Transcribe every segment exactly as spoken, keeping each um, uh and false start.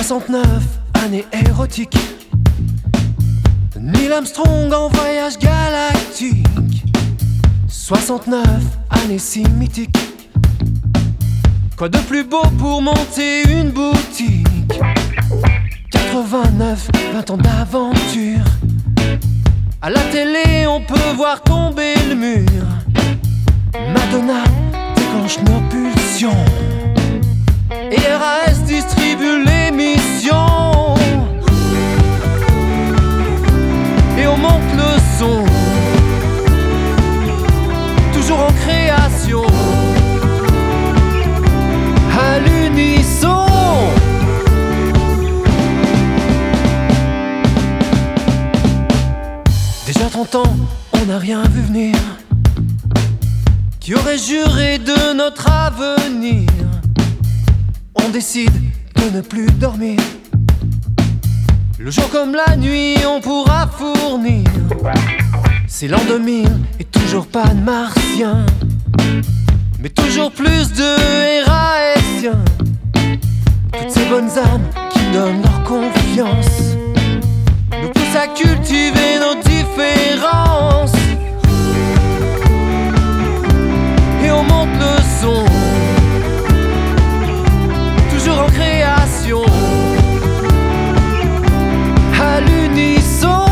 soixante-neuf, année érotique. Neil Armstrong en voyage galactique. soixante-neuf, année si mythique. Quoi de plus beau pour monter une boutique? quatre-vingt-neuf, vingt ans d'aventure. À la télé on peut voir tomber le mur. Madonna déclenche nos pulsions et R A S distribue l'émission. Et on monte le son, toujours en création, à l'unisson. Déjà trente ans, on n'a rien vu venir. Qui aurait juré de notre avenir? On décide de ne plus dormir. Le jour comme la nuit, on pourra fournir. C'est l'an deux mille et toujours pas de martiens, mais toujours plus de Héraésiens. Toutes ces bonnes âmes qui donnent leur confiance nous poussent à cultiver nos différences. Et on monte le son, toujours en création, à l'unisson.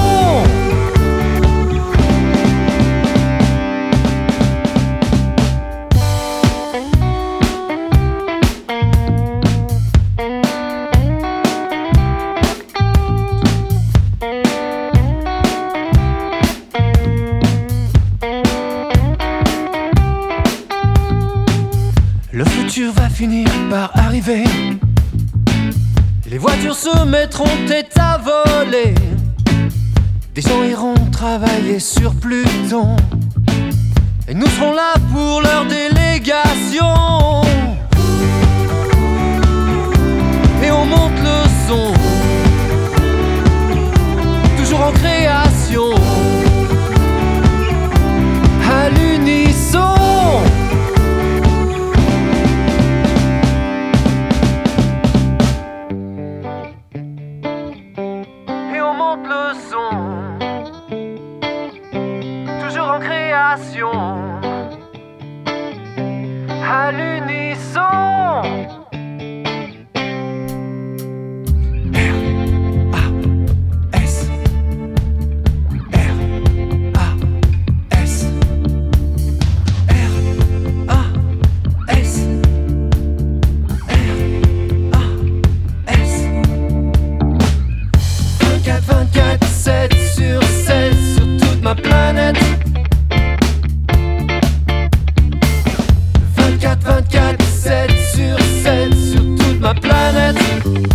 Le futur va finir par arriver. Les voitures se mettront tête à voler. Des gens iront travailler sur Pluton et nous serons là pour leur délégation. Et on monte le son, toujours en création, à l'unisson. Le son, toujours en création, à l'unisson. R A S R A S R A S R A S vingt-quatre vingt-quatre, sept sur sept sur toute ma planète. Vingt-quatre vingt-quatre, sept sur sept sur toute ma planète.